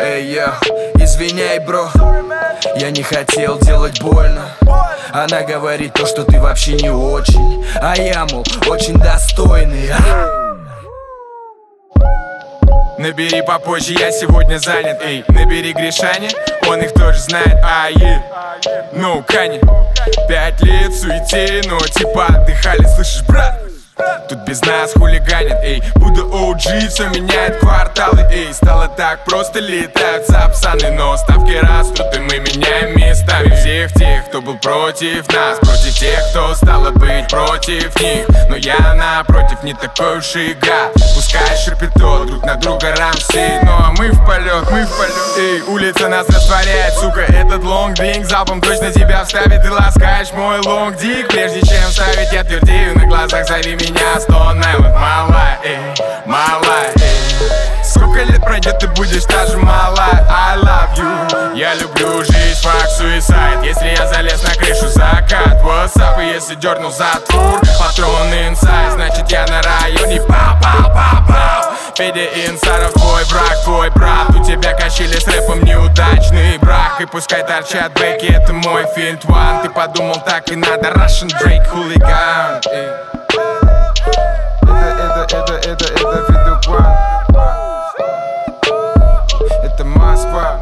Эй, я, извиняй, бро, я не хотел делать больно. Она говорит то, что ты вообще не очень, а я, мол, очень достойный. Набери попозже, я сегодня занят. Эй, набери Гришане, он их тоже знает. Ну, Кани, 5 лет в суете, но типа отдыхали, слышишь, брат? Тут без нас хулиганят, эй. Буду OG, все меняет кварталы, эй. Стало так просто, летают сапсаны, но ставки растут, и мы меняем местами всех тех, кто был против нас, против тех, кто стало быть против них. Но я напротив не такой уж и гад. Пускай шерпетот, друг на друга рамсы, ну а мы в полет, эй. Улица нас растворяет, сука, этот лонг-дринк залпом точно тебя вставит. Ты ласкаешь мой лонг-дик, прежде чем ставить, я твердею на глазах, зови меня Stone Island, малая, эй, малая, эй. Сколько лет пройдет, ты будешь та же малая. I love you. Я люблю жизнь, fuck suicide. Если я залез на крышу, закат, what's up? И если дернул затвор, патрон инсайд, значит я на районе. Пау-пау-пау-пау. Федя Инсаров, твой враг, твой брат. У тебя качели с рэпом, неудачный брак. И пускай торчат бэки, это мой финт one. Ты подумал, так и надо, Russian Drake, хулиган, эй. Это видеоплан. Это Москва.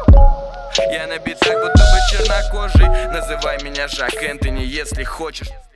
Я набит так, будто бы чернокожий. Называй меня Жак Энтони, если хочешь.